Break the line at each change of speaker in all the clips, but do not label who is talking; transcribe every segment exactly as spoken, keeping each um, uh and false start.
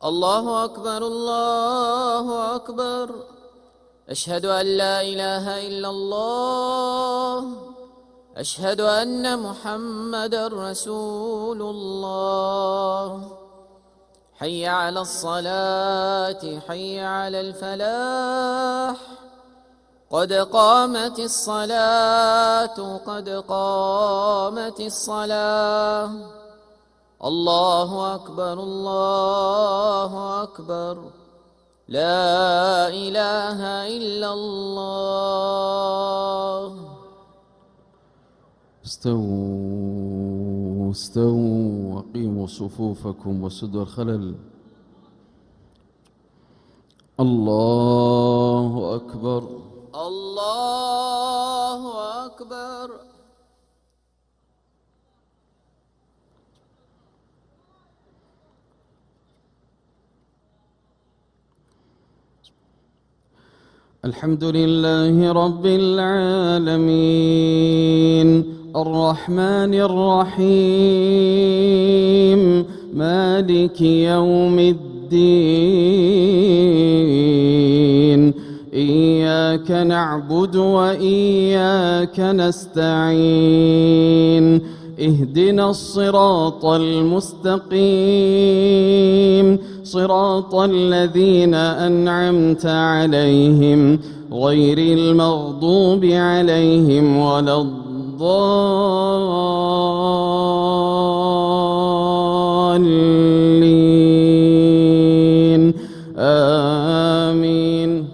الله أكبر الله أكبر. أشهد أن لا إله إلا الله. أشهد أن محمدًا رسول الله. حي على الصلاة حي على الفلاح. قد قامت الصلاة قد قامت الصلاة. الله أكبر الله أكبر. لا إله إلا الله.
استووا استووا وقيموا صفوفكم وسدوا الخلل. الله أكبر
الله أكبر.
الحمد لله رب العالمين الرحمن الرحيم مالك يوم الدين. إياك نعبد وإياك نستعين. اهدنا الصراط المستقيم صراط الذين أنعمت عليهم غير المغضوب عليهم ولا الضالين. آمين.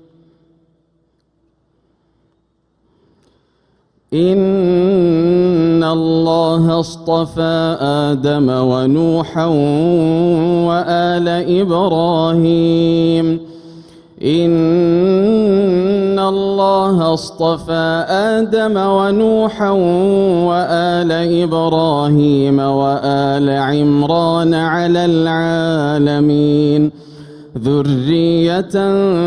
إن الله اصطفى آدم ونوحا وآل إبراهيم. إن الله اصطفى آدم ونوحا وآل إبراهيم وآل عمران على العالمين ذرية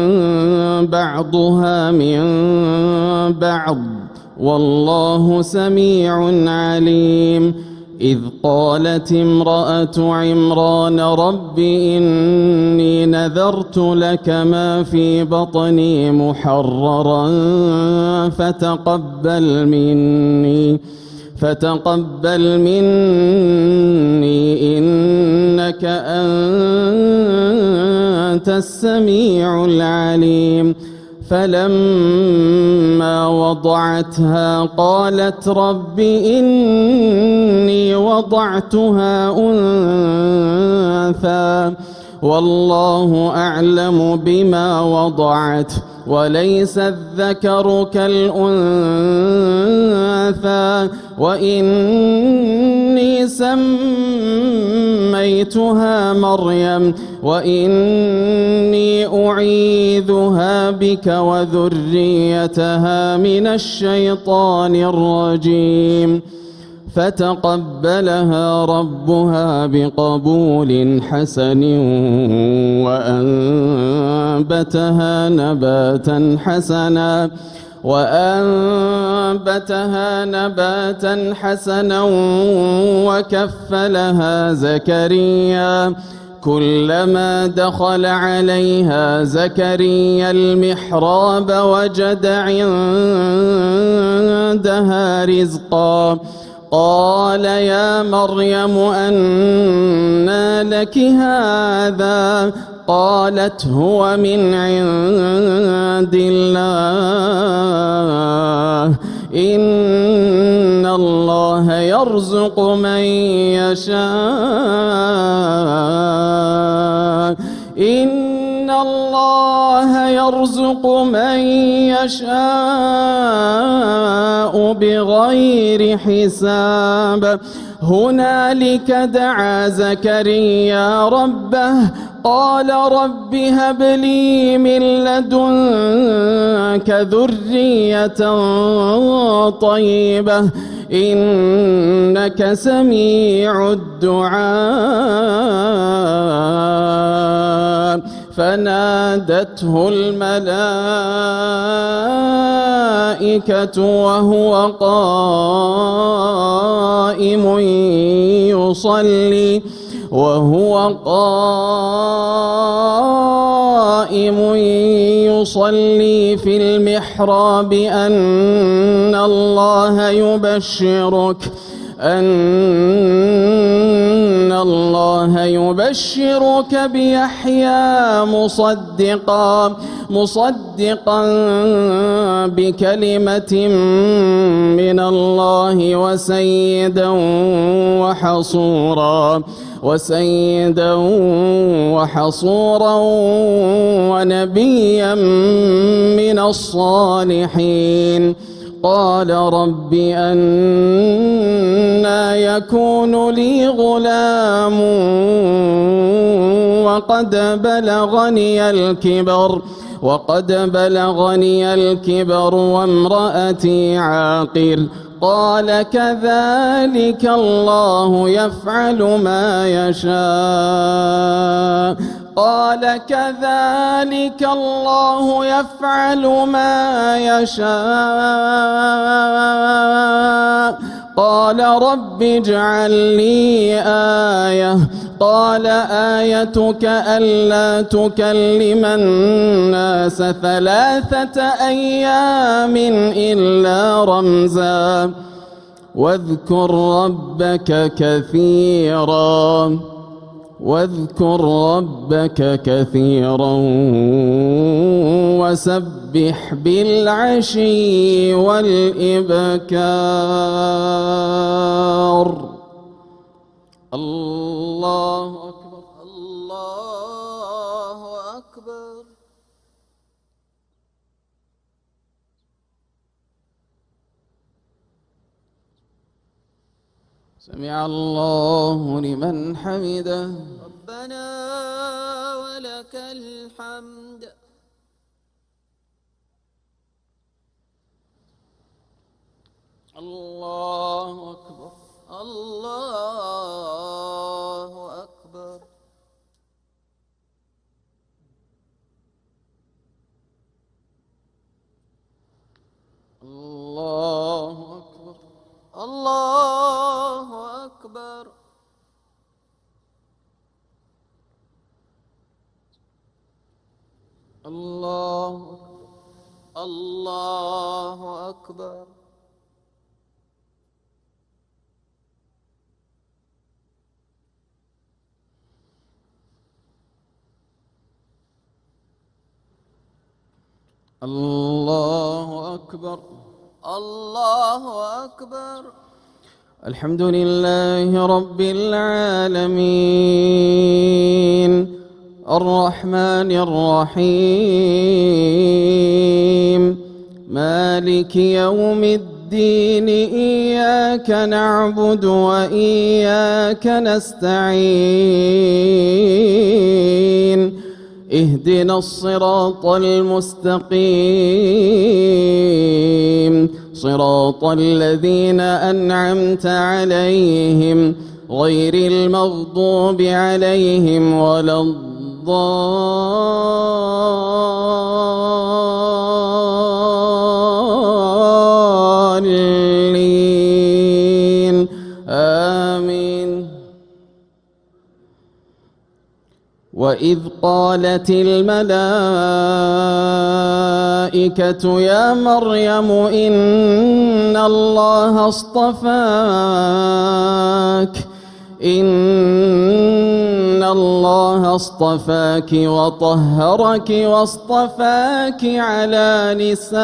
بعضها من بعض والله سميع عليم. إذ قالت امرأة عمران رب إني نذرت لك ما في بطني محررا فتقبل مني فتقبل مني إنك أنت السميع العليم. فلما وضعتها قالت رب إني وضعتها أنثى والله أعلم بما وضعت وليس الذكر كالأنثى وإني سميتها مريم وإني أعيذها بك وذريتها من الشيطان الرجيم. فتقبلها ربها بقبول حسن وأنبتها نباتا حسنا وأنبتها نباتا حسنا وكفلها زكريا. كلما دخل عليها زكريا المحراب وجد عندها رزقا. قال يا مريم أنى لك هذا؟ قالت هو من عند الله إن الله يرزق من يشاء إن الله يرزق من يشاء بغير حساب. هنالك دعا زكريا ربه قال رب هب لي من لدنك ذرية طيبة إنك سميع الدعاء.
فنادته الملائكة وهو قائم يصلي وهو قائم يصلي في المحراب أن الله يبشرك أن الله يبشرك بيحيى مصدقا مصدقا بكلمة من الله وسيدا وحصورا وسيدا وحصورا ونبيا من الصالحين. قال رب أنى يكون لي غلام وقد بلغني الكبر وقد بلغني الكبر وامرأتي عاقر. قال كذلك الله يفعل ما يشاء قال كذلك الله يفعل ما يشاء. قال رب اجعل لي آية قال آيتك ألا تكلم الناس ثلاثة أيام إلا رمزا واذكر ربك كثيرا واذكر ربك كثيرا وسبح بالعشي والإبكار. الله أكبر
الله أكبر.
سمع الله لمن حمده.
ربنا ولك الحمد.
الله أكبر
الله أكبر.
الله أكبر
الله أكبر.
الله
الله أكبر.
الله أكبر
الله أكبر.
الحمد لله رب العالمين الرحمن الرحيم مالك يوم الدين. إياك نعبد وإياك نستعين. اهدنا الصراط المستقيم صراط الذين أنعمت عليهم غير المغضوب عليهم ولا الضالين. آمين. وإذ قالت الملائكة يا مريم إن الله اصطفاك إن الله اصطفاك وطهرك واصطفاك على نساء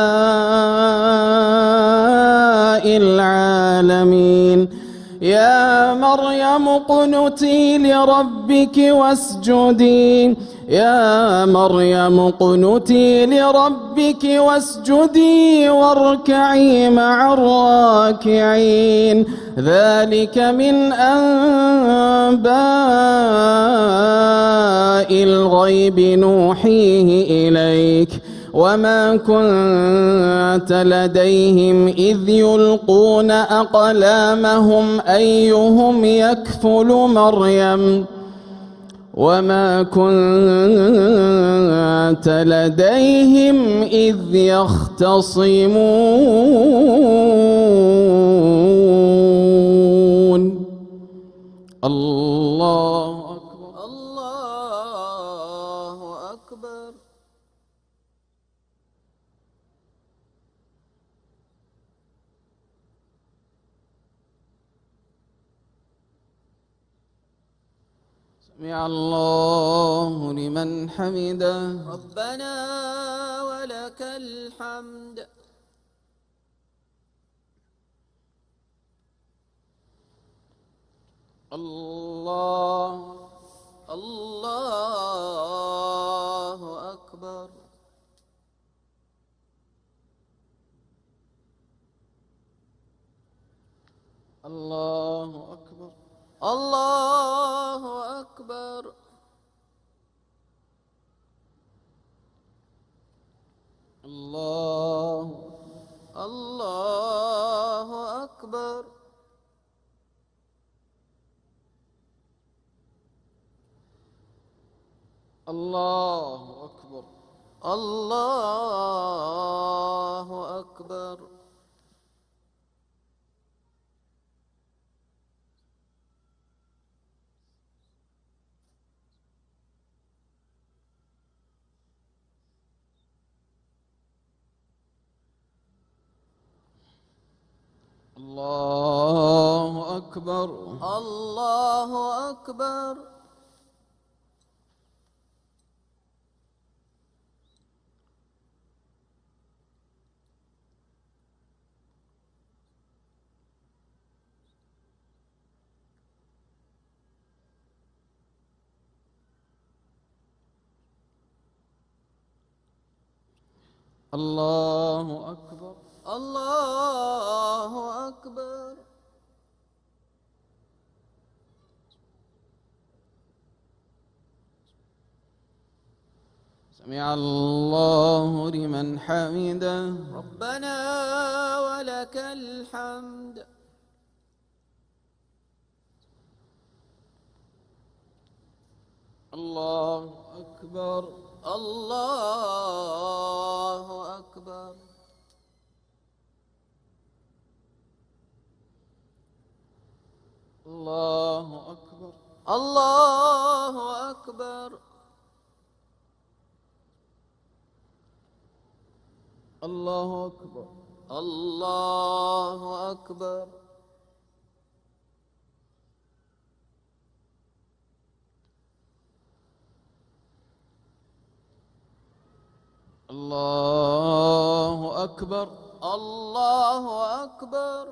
العالمين. يا مريم اقنتي لربك واسجدي يا مريم اقنتي لربك واسجدي واركعي مع الراكعين. ذلك من أنباء الغيب نوحيه إليك وما كنت لديهم إذ يلقون أقلامهم أيهم يكفل مريم وما كنت لديهم إذ يختصمون الله أكبر
الله أكبر.
سمع الله لمن حمده.
ربنا ولك الحمد.
الله
الله أكبر.
الله أكبر.
الله أكبر.
الله
الله أكبر.
الله أكبر.
الله أكبر.
الله أكبر.
الله أكبر.
الله أكبر.
الله أكبر.
سمع الله لمن حمده.
ربنا ولك الحمد.
الله أكبر.
الله أكبر.
الله أكبر.
الله أكبر.
الله أكبر.
الله أكبر.
الله أكبر.
الله أكبر.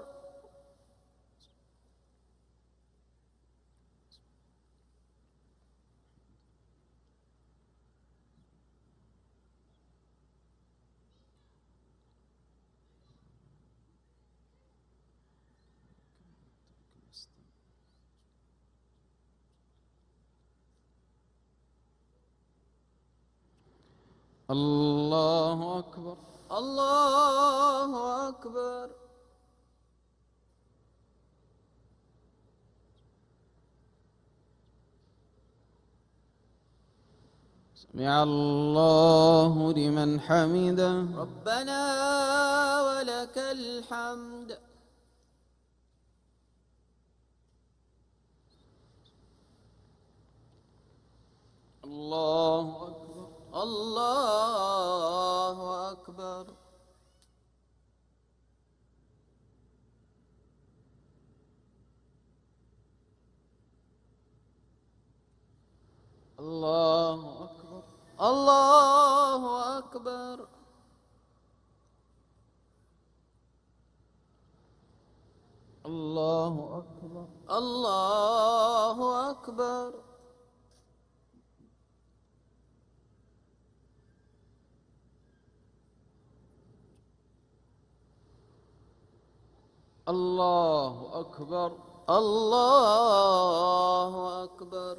الله أكبر.
الله أكبر.
سمع الله لمن حمده.
ربنا ولك الحمد.
الله أكبر.
الله أكبر.
الله أكبر.
الله أكبر.
الله أكبر.
الله أكبر.
الله أكبر.
الله أكبر.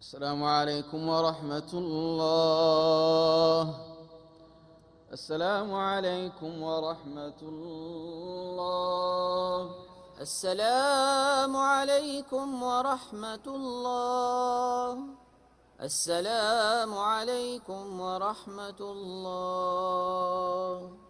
السلام عليكم ورحمة الله. السلام عليكم ورحمة الله.
السلام عليكم ورحمة الله. السلام عليكم ورحمة الله.